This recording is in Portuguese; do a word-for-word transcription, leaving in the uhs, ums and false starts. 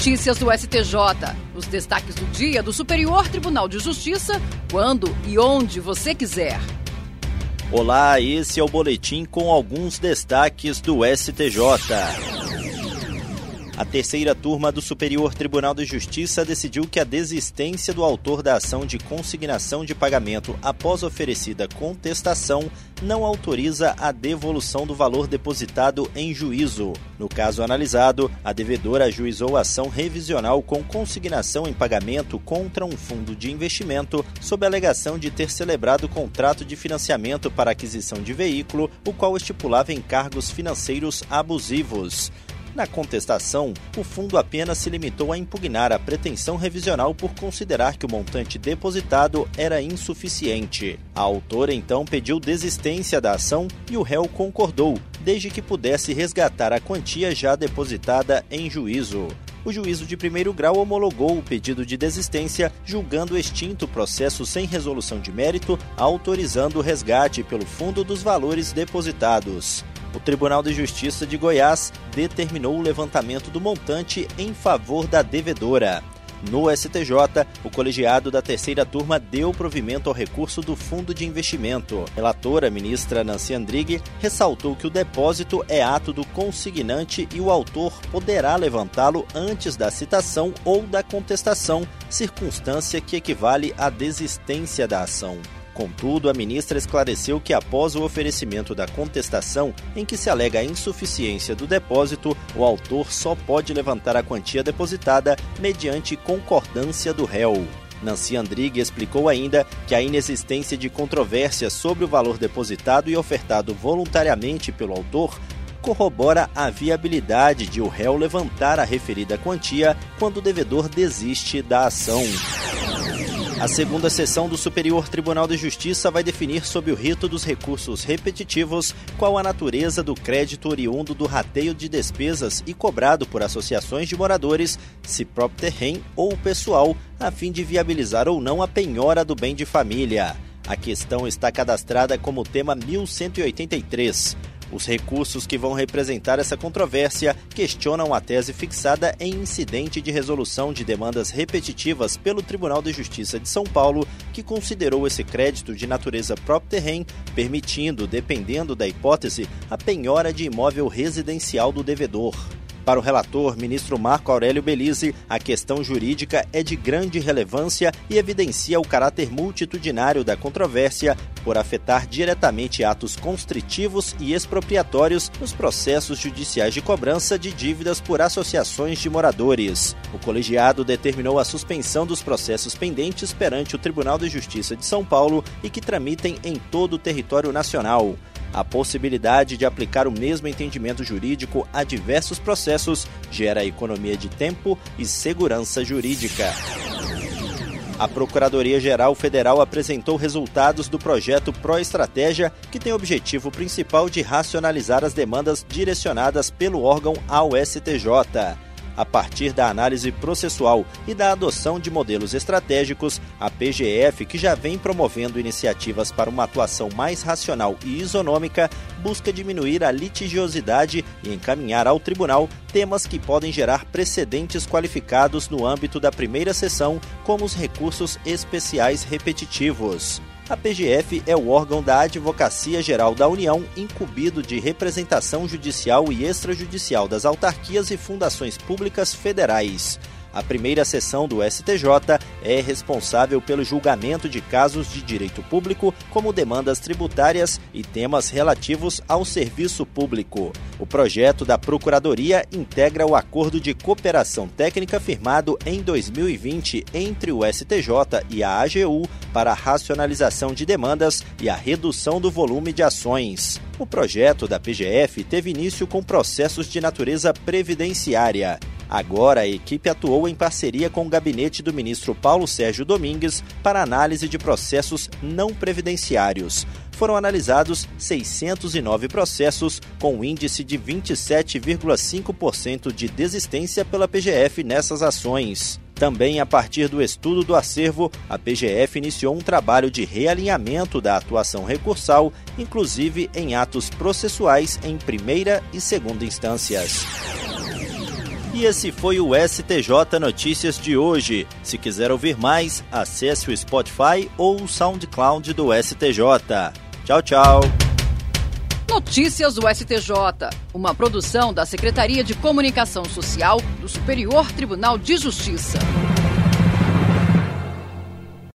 Notícias do S T J. Os destaques do dia do Superior Tribunal de Justiça, quando e onde você quiser. Olá, esse é o boletim com alguns destaques do S T J. A terceira turma do Superior Tribunal de Justiça decidiu que a desistência do autor da ação de consignação de pagamento após oferecida contestação não autoriza a devolução do valor depositado em juízo. No caso analisado, a devedora ajuizou a ação revisional com consignação em pagamento contra um fundo de investimento sob a alegação de ter celebrado contrato de financiamento para aquisição de veículo, o qual estipulava encargos financeiros abusivos. Na contestação, o fundo apenas se limitou a impugnar a pretensão revisional por considerar que o montante depositado era insuficiente. A autora então pediu desistência da ação e o réu concordou, desde que pudesse resgatar a quantia já depositada em juízo. O juízo de primeiro grau homologou o pedido de desistência, julgando extinto o processo sem resolução de mérito, autorizando o resgate pelo fundo dos valores depositados. O Tribunal de Justiça de Goiás determinou o levantamento do montante em favor da devedora. No S T J, o colegiado da terceira turma deu provimento ao recurso do Fundo de Investimento. A relatora, ministra Nancy Andrighi, ressaltou que o depósito é ato do consignante e o autor poderá levantá-lo antes da citação ou da contestação, circunstância que equivale à desistência da ação. Contudo, a ministra esclareceu que após o oferecimento da contestação, em que se alega a insuficiência do depósito, o autor só pode levantar a quantia depositada mediante concordância do réu. Nancy Andrighi explicou ainda que a inexistência de controvérsia sobre o valor depositado e ofertado voluntariamente pelo autor corrobora a viabilidade de o réu levantar a referida quantia quando o devedor desiste da ação. A segunda sessão do Superior Tribunal de Justiça vai definir sob o rito dos recursos repetitivos qual a natureza do crédito oriundo do rateio de despesas e cobrado por associações de moradores, se próprio terreno ou pessoal, a fim de viabilizar ou não a penhora do bem de família. A questão está cadastrada como tema mil cento e oitenta e três. Os recursos que vão representar essa controvérsia questionam a tese fixada em incidente de resolução de demandas repetitivas pelo Tribunal de Justiça de São Paulo, que considerou esse crédito de natureza próprio terreno, permitindo, dependendo da hipótese, a penhora de imóvel residencial do devedor. Para o relator, ministro Marco Aurélio Belize, a questão jurídica é de grande relevância e evidencia o caráter multitudinário da controvérsia por afetar diretamente atos constritivos e expropriatórios nos processos judiciais de cobrança de dívidas por associações de moradores. O colegiado determinou a suspensão dos processos pendentes perante o Tribunal de Justiça de São Paulo e que tramitem em todo o território nacional. A possibilidade de aplicar o mesmo entendimento jurídico a diversos processos gera economia de tempo e segurança jurídica. A Procuradoria-Geral Federal apresentou resultados do projeto Proestratégia, que tem o objetivo principal de racionalizar as demandas direcionadas pelo órgão ao S T J. A partir da análise processual e da adoção de modelos estratégicos, a P G F, que já vem promovendo iniciativas para uma atuação mais racional e isonômica, busca diminuir a litigiosidade e encaminhar ao tribunal temas que podem gerar precedentes qualificados no âmbito da primeira sessão, como os recursos especiais repetitivos. A P G F é o órgão da Advocacia Geral da União, incumbido de representação judicial e extrajudicial das autarquias e fundações públicas federais. A primeira sessão do S T J é responsável pelo julgamento de casos de direito público, como demandas tributárias e temas relativos ao serviço público. O projeto da Procuradoria integra o acordo de cooperação técnica firmado em dois mil e vinte entre o S T J e a A G U para a racionalização de demandas e a redução do volume de ações. O projeto da P G F teve início com processos de natureza previdenciária. Agora, a equipe atuou em parceria com o gabinete do ministro Paulo Sérgio Domingues para análise de processos não previdenciários. Foram analisados seiscentos e nove processos, com um índice de vinte e sete vírgula cinco por cento de desistência pela P G F nessas ações. Também, a partir do estudo do acervo, a P G F iniciou um trabalho de realinhamento da atuação recursal, inclusive em atos processuais em primeira e segunda instâncias. E esse foi o S T J Notícias de hoje. Se quiser ouvir mais, acesse o Spotify ou o SoundCloud do S T J. Tchau, tchau. Notícias do S T J, uma produção da Secretaria de Comunicação Social do Superior Tribunal de Justiça.